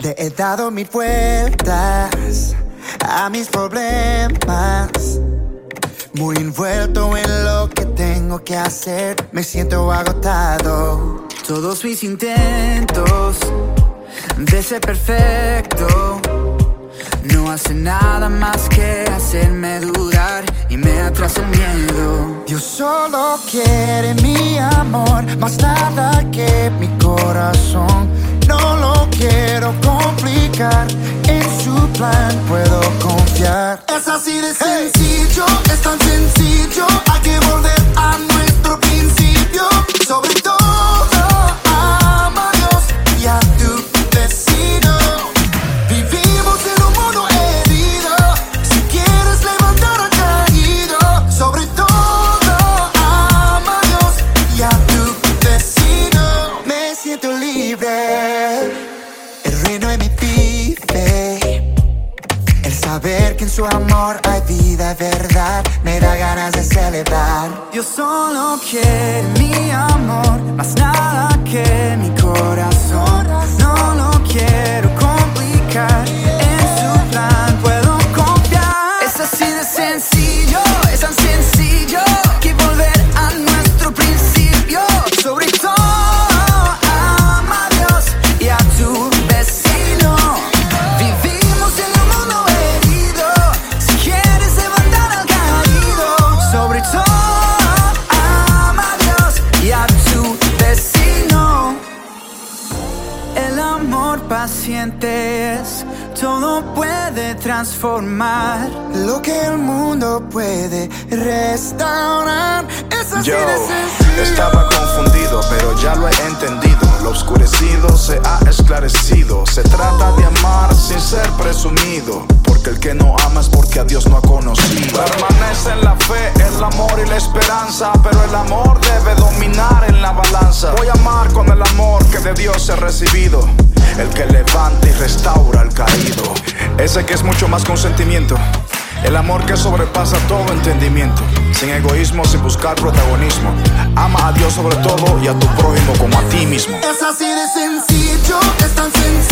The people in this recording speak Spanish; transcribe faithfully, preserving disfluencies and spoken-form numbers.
Le he dado mil vueltas a mis problemas, muy envuelto en lo que tengo que hacer. Me siento agotado. Todos mis intentos de ser perfecto no hacen nada más que hacerme dudar y me atrasa el miedo. Dios solo quiere mi amor, más nada que mi corazón. No lo quiero complicar, en su plan puedo confiar. Es así de sencillo, hey. Es tan sencillo. Hay que volver a nuestro principio. Sobre todo, ama a Dios y a tu vecino. Vivimos en un mundo herido. Si quieres levantar al caído, sobre todo, ama a Dios y a tu vecino. Me siento libre. El reino en mi vive. El saber que en su amor hay vida y verdad me da ganas de celebrar. Dios solo quiere mi amor, más nada que mi corazón. No lo quiero complicar, en su plan puedo confiar. Es así de sencillo, es tan sencillo que volver a nuestro principio. Sobre todo, ama a Dios y a tu vecino. Vivimos en un mundo herido. Si quieres levantar al caído, sobre todo, ama a Dios y a tu vecino. El amor paciente es, todo puede transformar lo que el mundo puede restaurar. Es así Yo de sencillo. estaba confundido, pero ya lo he entendido. Lo oscurecido se ha esclarecido. Se trata de amar sin ser presumido, porque el que no ama es porque a Dios no ha conocido. Permanece en la fe, el amor y la esperanza, pero el amor debe dominar en la balanza. Voy a amar con el amor que de Dios he recibido, el que levanta y restaura al caído. Ese que es mucho más que un sentimiento, el amor que sobrepasa todo entendimiento, sin egoísmo, sin buscar protagonismo. Ama a Dios sobre todo y a tu prójimo como a ti mismo. Es así de sencillo, es tan sencillo.